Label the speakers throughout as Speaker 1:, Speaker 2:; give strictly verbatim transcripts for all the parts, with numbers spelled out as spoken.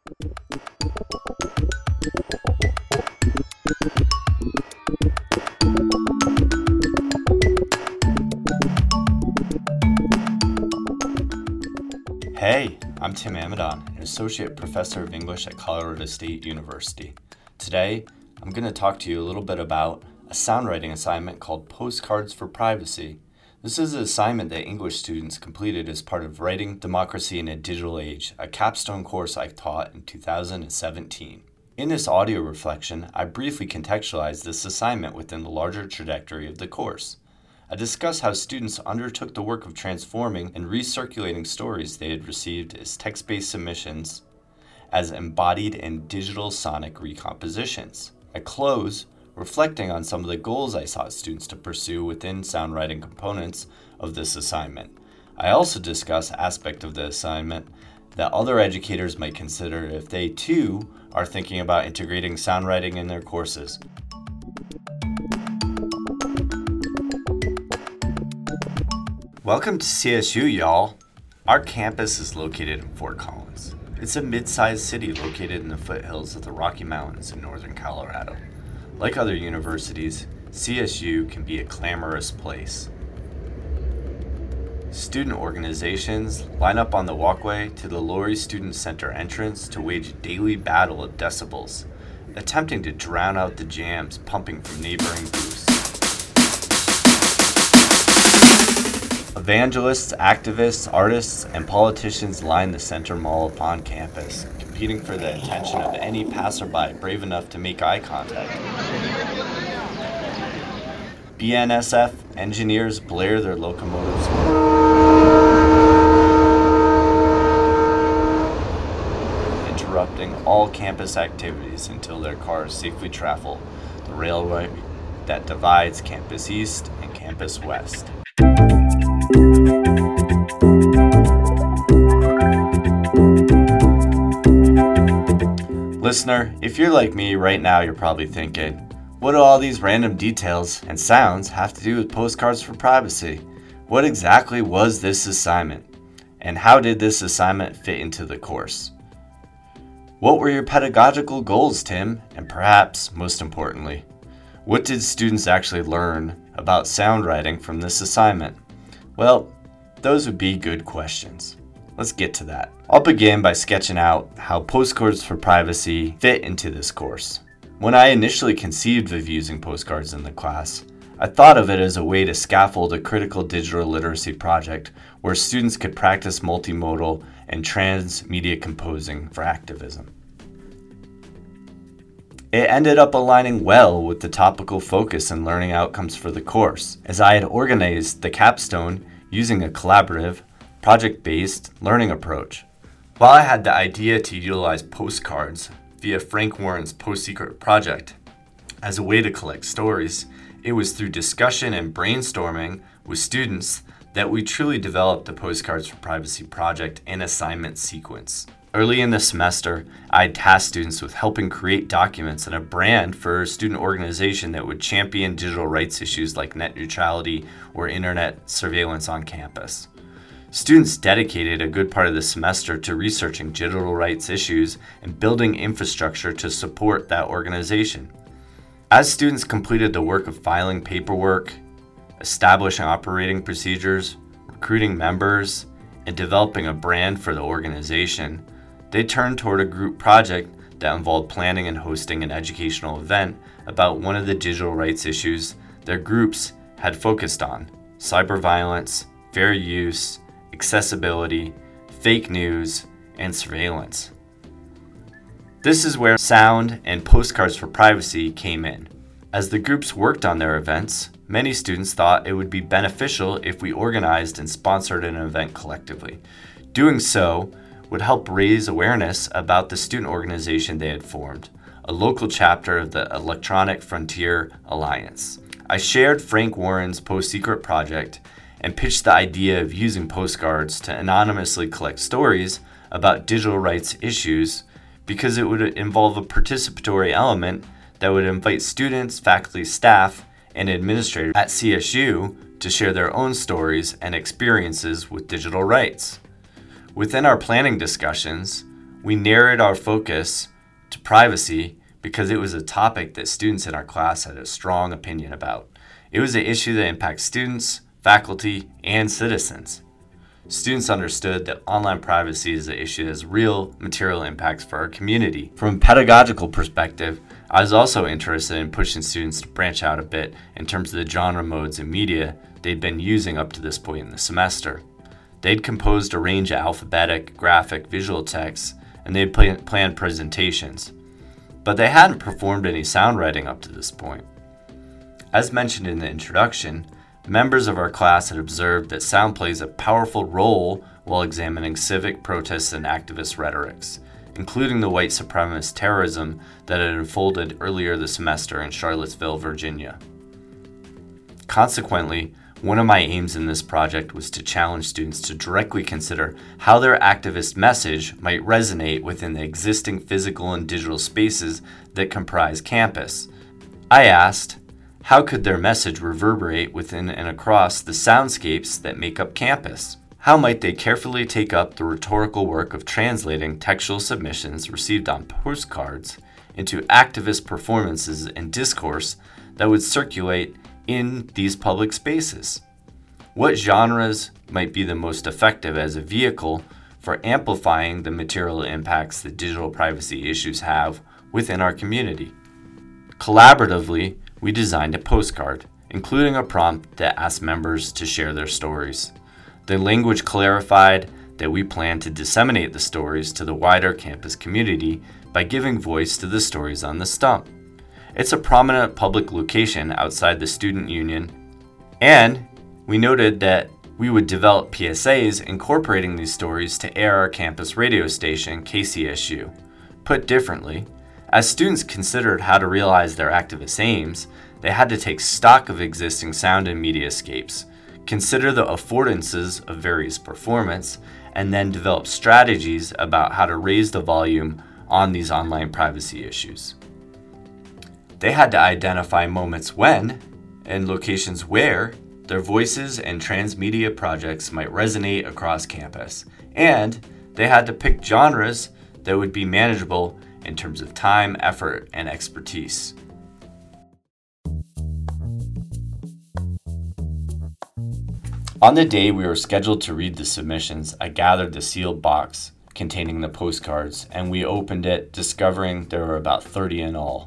Speaker 1: Hey, I'm Tim Amidon, an Associate Professor of English at Colorado State University. Today, I'm going to talk to you a little bit about a sound writing assignment called Postcards for Privacy. This is an assignment that English students completed as part of Writing Democracy in a Digital Age, a capstone course I taught in two thousand seventeen. In this audio reflection, I briefly contextualized this assignment within the larger trajectory of the course. I discuss how students undertook the work of transforming and recirculating stories they had received as text-based submissions as embodied in digital sonic recompositions. I close reflecting on some of the goals I sought students to pursue within sound writing components of this assignment. I also discuss aspects of the assignment that other educators might consider if they too are thinking about integrating sound writing in their courses. Welcome to C S U, y'all. Our campus is located in Fort Collins. It's a mid-sized city located in the foothills of the Rocky Mountains in northern Colorado. Like other universities, C S U can be a clamorous place. Student organizations line up on the walkway to the Laurie Student Center entrance to wage a daily battle of decibels, attempting to drown out the jams pumping from neighboring booths. Evangelists, activists, artists, and politicians line the Center Mall upon campus, competing for the attention of any passerby brave enough to make eye contact. B N S F engineers blare their locomotives, interrupting all campus activities until their cars safely travel the railway that divides Campus East and Campus West. Listener, if you're like me right now, you're probably thinking, what do all these random details and sounds have to do with Postcards for Privacy? What exactly was this assignment? And how did this assignment fit into the course? What were your pedagogical goals, Tim? And perhaps, most importantly, what did students actually learn about sound writing from this assignment? Well, those would be good questions. Let's get to that. I'll begin by sketching out how Postcards for Privacy fit into this course. When I initially conceived of using postcards in the class, I thought of it as a way to scaffold a critical digital literacy project where students could practice multimodal and transmedia composing for activism. It ended up aligning well with the topical focus and learning outcomes for the course, as I had organized the capstone using a collaborative, project-based learning approach. While I had the idea to utilize postcards via Frank Warren's Post-Secret project as a way to collect stories, it was through discussion and brainstorming with students that we truly developed the Postcards for Privacy project and assignment sequence. Early in the semester, I had tasked students with helping create documents and a brand for a student organization that would champion digital rights issues like net neutrality or internet surveillance on campus. Students dedicated a good part of the semester to researching digital rights issues and building infrastructure to support that organization. As students completed the work of filing paperwork, establishing operating procedures, recruiting members, and developing a brand for the organization, they turned toward a group project that involved planning and hosting an educational event about one of the digital rights issues their groups had focused on: cyber violence, fair use, accessibility, fake news, and surveillance. This is where sound and Postcards for Privacy came in. As the groups worked on their events, many students thought it would be beneficial if we organized and sponsored an event collectively. Doing so would help raise awareness about the student organization they had formed, a local chapter of the Electronic Frontier Alliance. I shared Frank Warren's Post-Secret project and pitched the idea of using postcards to anonymously collect stories about digital rights issues because it would involve a participatory element that would invite students, faculty, staff, and administrators at C S U to share their own stories and experiences with digital rights. Within our planning discussions, We narrowed our focus to privacy because it was a topic that students in our class had a strong opinion about. It was an issue that impacts students, faculty, and citizens. Students understood that online privacy is an issue that has real material impacts for our community. From a pedagogical perspective, I was also interested in pushing students to branch out a bit in terms of the genre modes and media they'd been using up to this point in the semester. They'd composed a range of alphabetic, graphic, visual texts, and they'd plan- planned presentations. But they hadn't performed any sound writing up to this point. As mentioned in the introduction, members of our class had observed that sound plays a powerful role while examining civic protests and activist rhetorics, including the white supremacist terrorism that had unfolded earlier this semester in Charlottesville, Virginia. Consequently, one of my aims in this project was to challenge students to directly consider how their activist message might resonate within the existing physical and digital spaces that comprise campus. I asked, how could their message reverberate within and across the soundscapes that make up campus? How might they carefully take up the rhetorical work of translating textual submissions received on postcards into activist performances and discourse that would circulate in these public spaces? What genres might be the most effective as a vehicle for amplifying the material impacts that digital privacy issues have within our community? Collaboratively, we designed a postcard, including a prompt that asked members to share their stories. The language clarified that we plan to disseminate the stories to the wider campus community by giving voice to the stories on the stump. It's a prominent public location outside the student union, and we noted that we would develop P S As incorporating these stories to air our campus radio station, K C S U. Put differently, as students considered how to realize their activist aims, they had to take stock of existing sound and mediascapes, consider the affordances of various performance, and then develop strategies about how to raise the volume on these online privacy issues. They had to identify moments when, and locations where, their voices and transmedia projects might resonate across campus, and they had to pick genres that would be manageable in terms of time, effort, and expertise. On the day we were scheduled to read the submissions, I gathered the sealed box containing the postcards, and we opened it, discovering there were about thirty in all.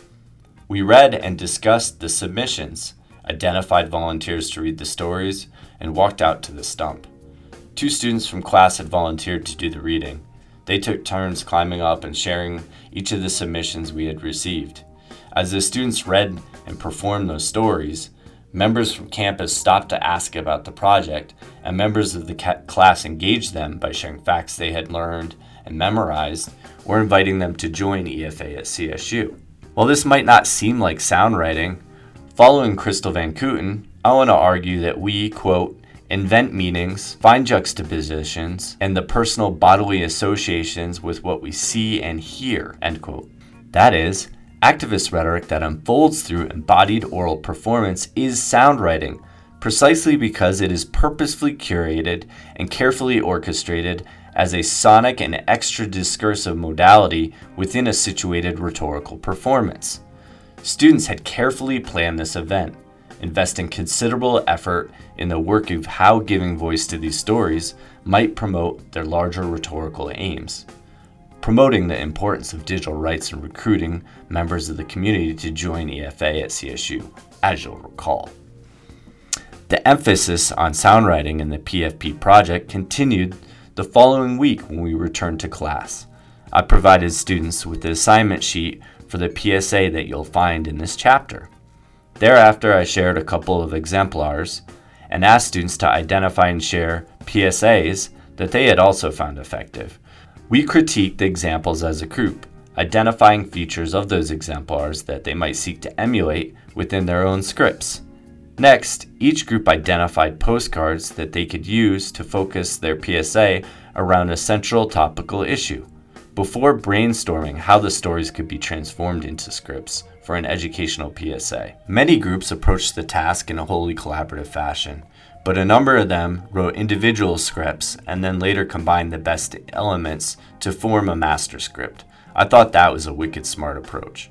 Speaker 1: We read and discussed the submissions, identified volunteers to read the stories, and walked out to the stump. Two students from class had volunteered to do the reading. They took turns climbing up and sharing each of the submissions we had received. As the students read and performed those stories, members from campus stopped to ask about the project, and members of the ca- class engaged them by sharing facts they had learned and memorized, or inviting them to join E F A at C S U. While this might not seem like sound writing, following Crystal Van Kooten, I want to argue that we, quote, invent meanings, find juxtapositions, and the personal bodily associations with what we see and hear, end quote. That is, activist rhetoric that unfolds through embodied oral performance is sound writing, precisely because it is purposefully curated and carefully orchestrated as a sonic and extra discursive modality within a situated rhetorical performance. Students had carefully planned this event, investing considerable effort in the work of how giving voice to these stories might promote their larger rhetorical aims, promoting the importance of digital rights and recruiting members of the community to join E F A at C S U, as you'll recall. The emphasis on sound writing in the P F P project continued the following week when we returned to class. I provided students with the assignment sheet for the P S A that you'll find in this chapter. Thereafter, I shared a couple of exemplars and asked students to identify and share P S As that they had also found effective. We critiqued the examples as a group, identifying features of those exemplars that they might seek to emulate within their own scripts. Next, each group identified postcards that they could use to focus their P S A around a central topical issue, before brainstorming how the stories could be transformed into scripts for an educational P S A. Many groups approached the task in a wholly collaborative fashion, but a number of them wrote individual scripts and then later combined the best elements to form a master script. I thought that was a wicked smart approach.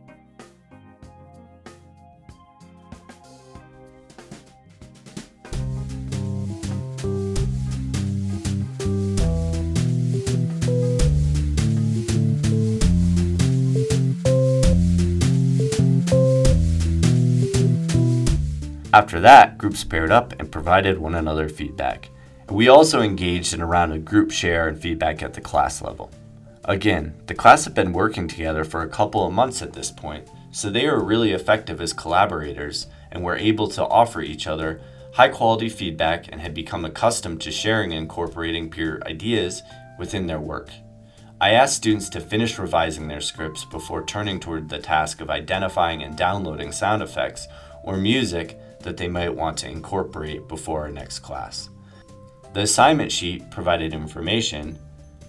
Speaker 1: After that, groups paired up and provided one another feedback. We also engaged in a round of group share and feedback at the class level. Again, the class had been working together for a couple of months at this point, so they were really effective as collaborators and were able to offer each other high-quality feedback and had become accustomed to sharing and incorporating peer ideas within their work. I asked students to finish revising their scripts before turning toward the task of identifying and downloading sound effects or music that they might want to incorporate before our next class. The assignment sheet provided information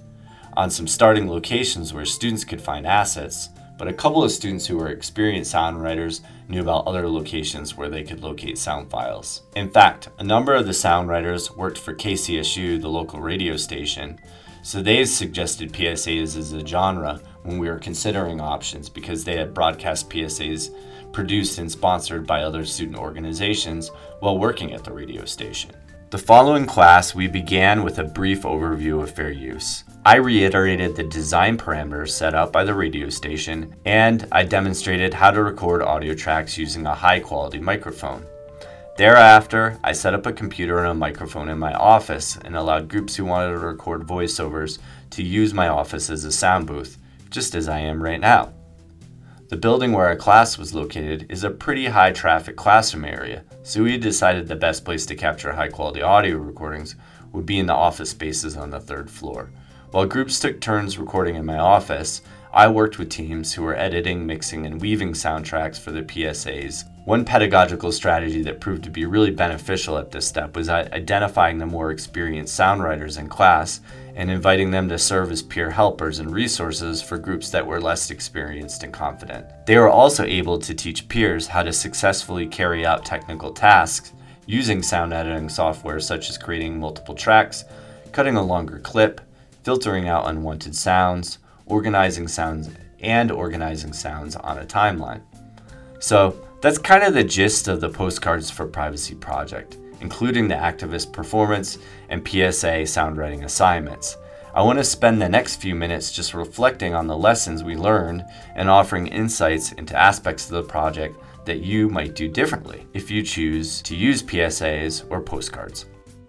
Speaker 1: on some starting locations where students could find assets, but a couple of students who were experienced sound writers knew about other locations where they could locate sound files. In fact, a number of the sound writers worked for K C S U, the local radio station, so they suggested P S As as a genre when we were considering options because they had broadcast P S As produced and sponsored by other student organizations while working at the radio station. The following class, we began with a brief overview of fair use. I reiterated the design parameters set out by the radio station, and I demonstrated how to record audio tracks using a high-quality microphone. Thereafter, I set up a computer and a microphone in my office and allowed groups who wanted to record voiceovers to use my office as a sound booth, just as I am right now. The building where our class was located is a pretty high traffic classroom area, so we decided the best place to capture high quality audio recordings would be in the office spaces on the third floor. While groups took turns recording in my office, I worked with teams who were editing, mixing, and weaving soundtracks for the P S As. One pedagogical strategy that proved to be really beneficial at this step was identifying the more experienced sound writers in class and inviting them to serve as peer helpers and resources for groups that were less experienced and confident. They were also able to teach peers how to successfully carry out technical tasks using sound editing software such as creating multiple tracks, cutting a longer clip, filtering out unwanted sounds, organizing sounds, and organizing sounds on a timeline. So that's kind of the gist of the Postcards for Privacy project, including the activist performance and P S A sound writing assignments. I want to spend the next few minutes just reflecting on the lessons we learned and offering insights into aspects of the project that you might do differently if you choose to use P S As or postcards.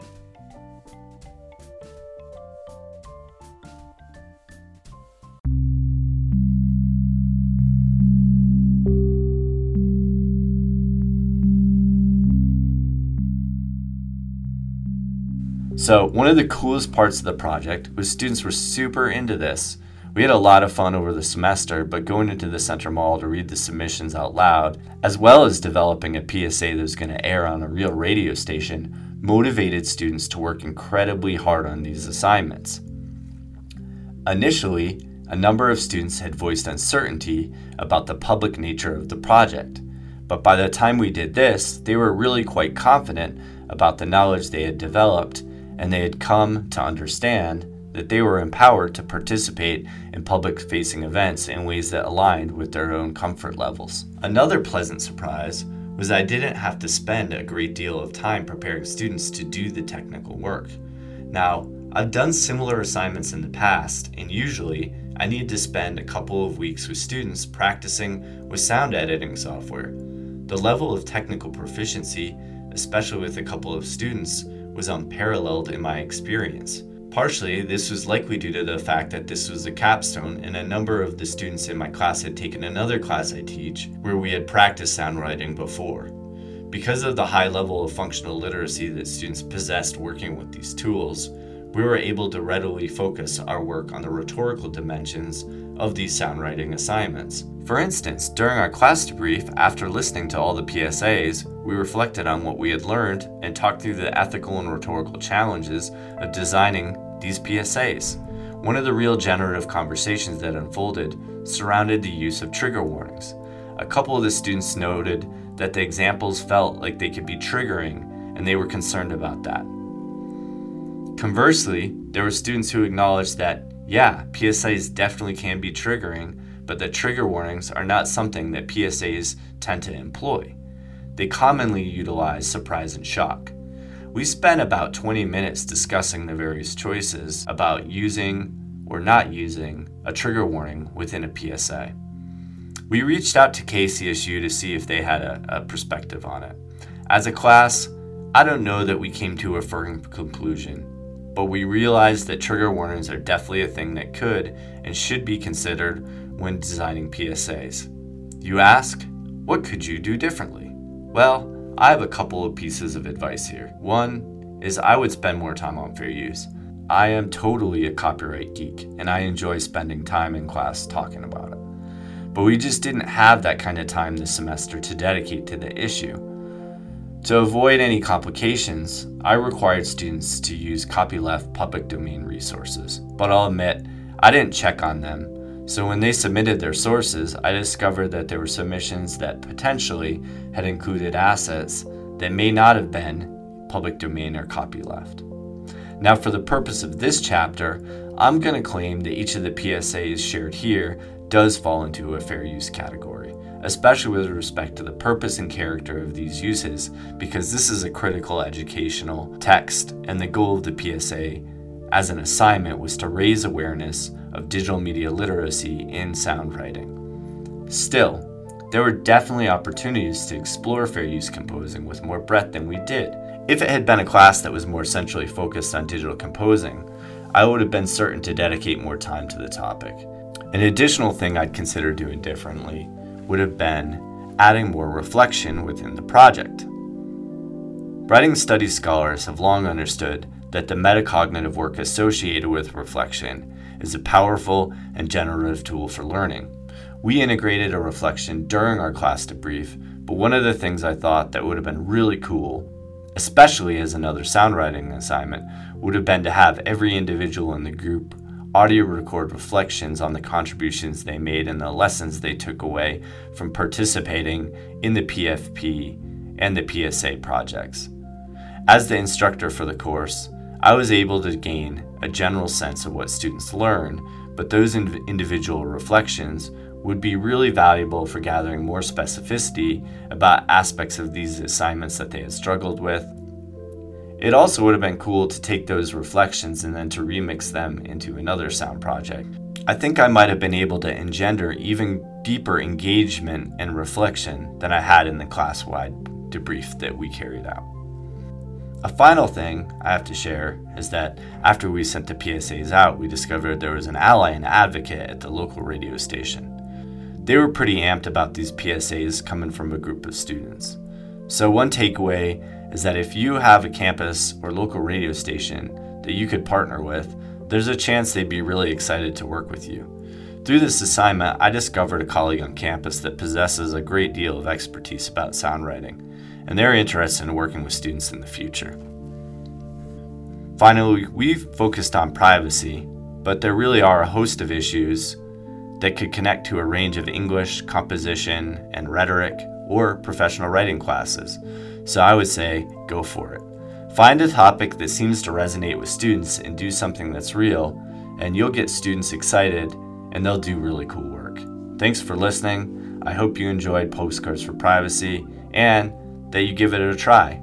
Speaker 1: So one of the coolest parts of the project was students were super into this. We had a lot of fun over the semester, but going into the Center Mall to read the submissions out loud, as well as developing a P S A that was going to air on a real radio station, motivated students to work incredibly hard on these assignments. Initially, a number of students had voiced uncertainty about the public nature of the project, but by the time we did this, they were really quite confident about the knowledge they had developed, and they had come to understand that they were empowered to participate in public-facing events in ways that aligned with their own comfort levels. Another pleasant surprise was I didn't have to spend a great deal of time preparing students to do the technical work. Now, I've done similar assignments in the past, and usually I need to spend a couple of weeks with students practicing with sound editing software. The level of technical proficiency, especially with a couple of students, was unparalleled in my experience. Partially, this was likely due to the fact that this was a capstone and a number of the students in my class had taken another class I teach where we had practiced sound writing before. Because of the high level of functional literacy that students possessed working with these tools, we were able to readily focus our work on the rhetorical dimensions of these sound writing assignments. For instance, during our class debrief, after listening to all the P S As, we reflected on what we had learned and talked through the ethical and rhetorical challenges of designing these P S As. One of the real generative conversations that unfolded surrounded the use of trigger warnings. A couple of the students noted that the examples felt like they could be triggering and they were concerned about that. Conversely, there were students who acknowledged that, yeah, P S As definitely can be triggering, but that trigger warnings are not something that P S As tend to employ. They commonly utilize surprise and shock. We spent about twenty minutes discussing the various choices about using or not using a trigger warning within a P S A. We reached out to K C S U to see if they had a, a perspective on it. As a class, I don't know that we came to a firm conclusion, but we realized that trigger warnings are definitely a thing that could and should be considered when designing P S As. You ask, what could you do differently? Well, I have a couple of pieces of advice here. One is I would spend more time on fair use. I am totally a copyright geek, and I enjoy spending time in class talking about it. But we just didn't have that kind of time this semester to dedicate to the issue. To avoid any complications, I required students to use copyleft public domain resources, but I'll admit, I didn't check on them, so when they submitted their sources, I discovered that there were submissions that potentially had included assets that may not have been public domain or copyleft. Now, for the purpose of this chapter, I'm going to claim that each of the P S As shared here does fall into a fair use category, especially with respect to the purpose and character of these uses, because this is a critical educational text, and the goal of the P S A as an assignment was to raise awareness of digital media literacy in sound writing. Still, there were definitely opportunities to explore fair use composing with more breadth than we did. If it had been a class that was more centrally focused on digital composing, I would have been certain to dedicate more time to the topic. An additional thing I'd consider doing differently would have been adding more reflection within the project. Writing studies scholars have long understood that the metacognitive work associated with reflection is a powerful and generative tool for learning. We integrated a reflection during our class debrief, but one of the things I thought that would have been really cool, especially as another sound writing assignment, would have been to have every individual in the group audio record reflections on the contributions they made and the lessons they took away from participating in the P F P and the P S A projects. As the instructor for the course, I was able to gain a general sense of what students learn, but those in- individual reflections would be really valuable for gathering more specificity about aspects of these assignments that they had struggled with. It also would have been cool to take those reflections and then to remix them into another sound project. I think I might have been able to engender even deeper engagement and reflection than I had in the class-wide debrief that we carried out. A final thing I have to share is that after we sent the P S As out, we discovered there was an ally and advocate at the local radio station. They were pretty amped about these P S As coming from a group of students. So one takeaway is that if you have a campus or local radio station that you could partner with, there's a chance they'd be really excited to work with you. Through this assignment, I discovered a colleague on campus that possesses a great deal of expertise about sound writing, and they're interested in working with students in the future. Finally, we've focused on privacy, but there really are a host of issues that could connect to a range of English, composition, and rhetoric, or professional writing classes. So I would say, go for it. Find a topic that seems to resonate with students and do something that's real, and you'll get students excited, and they'll do really cool work. Thanks for listening. I hope you enjoyed Postcards for Privacy, and that you give it a try.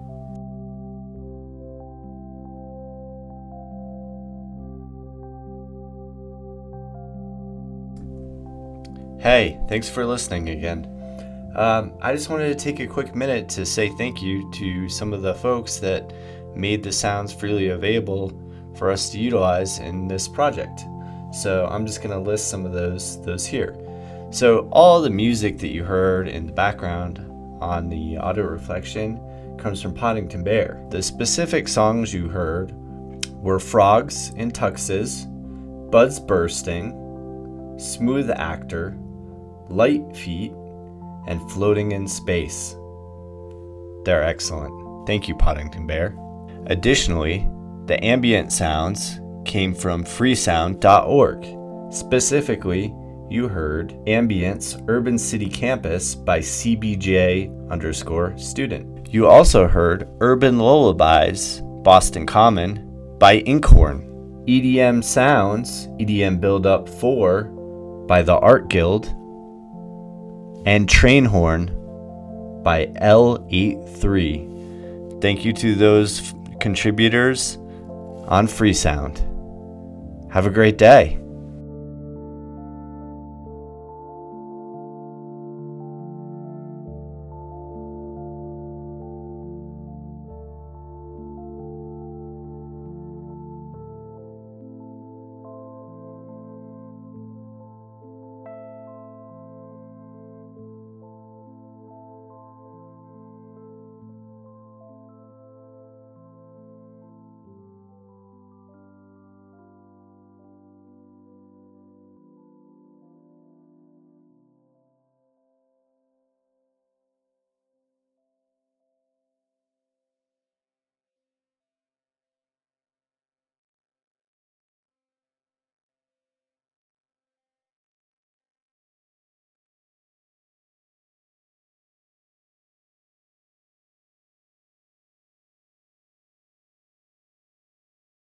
Speaker 1: Hey, thanks for listening again. Um, I just wanted to take a quick minute to say thank you to some of the folks that made the sounds freely available for us to utilize in this project. So I'm just going to list some of those those here. So all the music that you heard in the background on the audio reflection comes from Poddington Bear. The specific songs you heard were Frogs in Tuxes, Buds Bursting, Smooth Actor, Light Feet, and Floating in Space. They're excellent. Thank you, Poddington Bear. Additionally, the ambient sounds came from freesound dot org. Specifically, you heard Ambience Urban City Campus by C B J underscore student. You also heard Urban Lullabies, Boston Common by Inkhorn, E D M Sounds, E D M Build Up four by the Art Guild, and Train Horn by L eighty-three. Thank you to those f- contributors on Freesound. Have a great day.